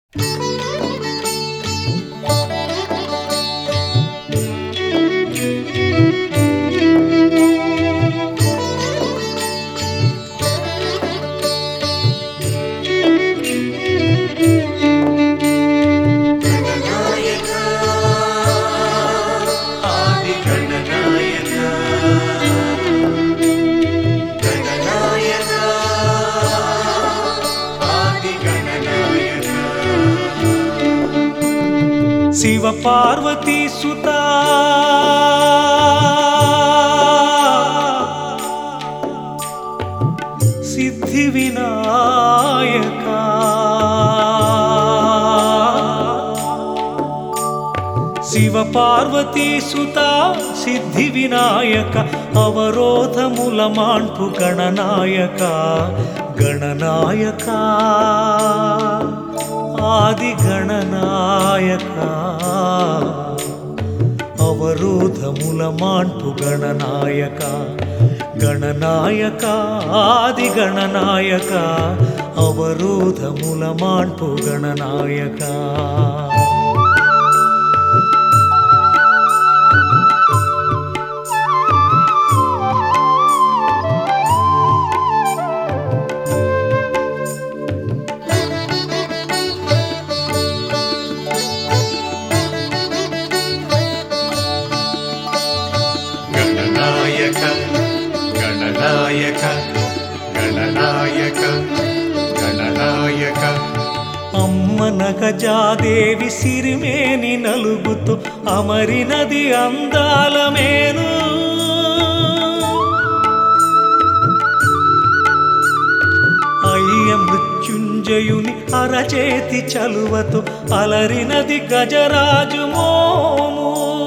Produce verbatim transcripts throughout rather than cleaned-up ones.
शिव पार्वती सुता सिद्धि विनायका शिव पार्वती सुता सिद्धि विनायक अवरोधमुल माण्पु गणनायक गणनायक आदि गणनायक अवरोधमुल माण्पु गणनायक गणनायक आदि गणनायक अवरोधमुल माण्पु गणनायक गणनायक गणनायक गणनायक अम्मन गजादेवी सिरिमेनि नलुगुतु अमरिनदि अंदाल मेनु अय्य मृत्युंजयुनि अरचेति चलुवतु अलरिनदि गजराजु मोमु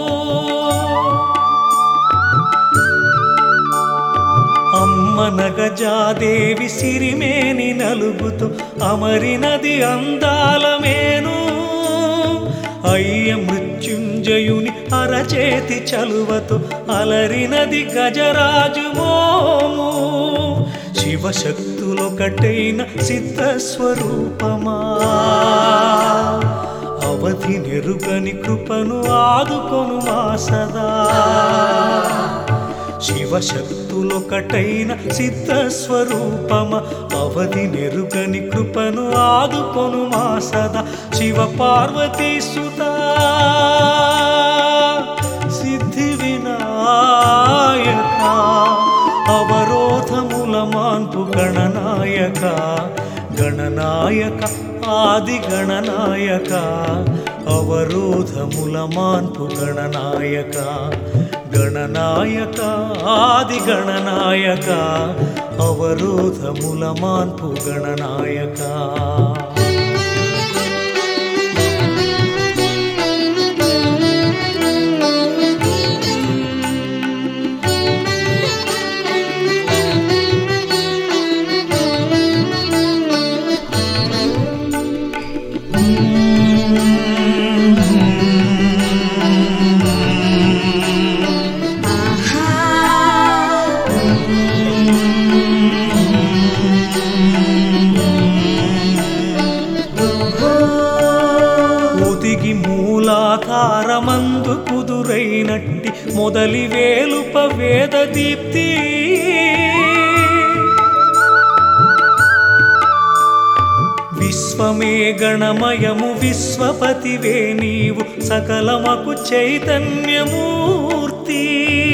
अम्मन गजादेवी सिरिमेनि नलुगुतु अमरिनदि अंदाल मेनु अय्य मृत्युंजयुनि अरचेति चलुवतु अलरिनदि गजराजु मोमु शिवशक्तुलొకటైన सिद्ध स्वरूपमा अवधि निरुगनि कृपनु आदुకొనుమా सदा शिवशक्तुलొకటైన सिद्ध स्वरूपम अवधि निरुगनि कृपनु आदुకొనుమా सदा शिव पार्वती सुता सिद्धि विनायक अवरोधमुल माण्पु गणनायक गणनायक आदि गणनायक अवरोधमुल माण्पु गणनायक गणनायक आदि गणनायक अवरोधमुल माण्पु गणनायक మూలాధారమందు కుదురైనట్టి మొదలి వేలుప వేద దీప్తి విశ్వమే గణమయము విశ్వపతివే నీవు సకలమకు చైతన్యమూర్తి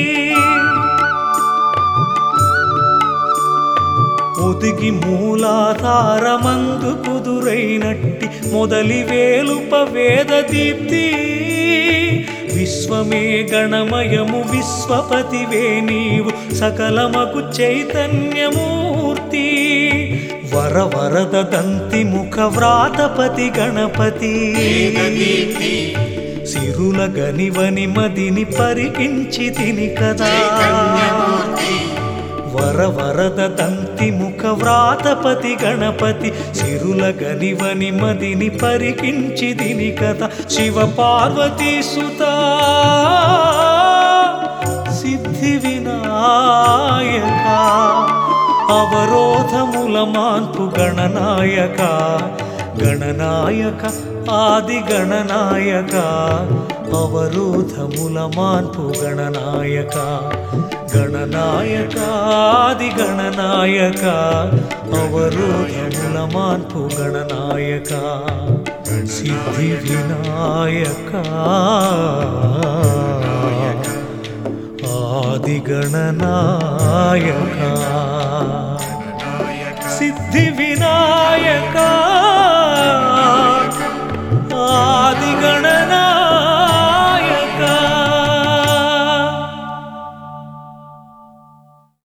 ఒదిగి మూలాధారమందు కుదురైనట్టి మొదలి వేలుప వేద దీప్తి విశ్వమే గణమయము విశ్వపతివే నీవు సకలమకు చైతన్యమూర్తి వర వరద దంతి ముఖ వ్రాతపతి గణపతి సిరుల గనివని మదిని పరికించి తిని కదా वर वरद दंति मुख व्रातपति गणपति सिरुल गनिवनि मदिनि परिकिंचिदिनि कथा शिव पार्वती सुता सिद्धि विनायक अवरोधमुल माण्पु गणनायक గణనాయక ఆది గణనాయక అవరోధముల మాన్పు గణనాయక గణనాయక ఆది గణనాయక అవరోధముల మాన్పు గణనాయక సిద్ధి వినాయక ఆది గణనాయక సిద్ధి వినాయక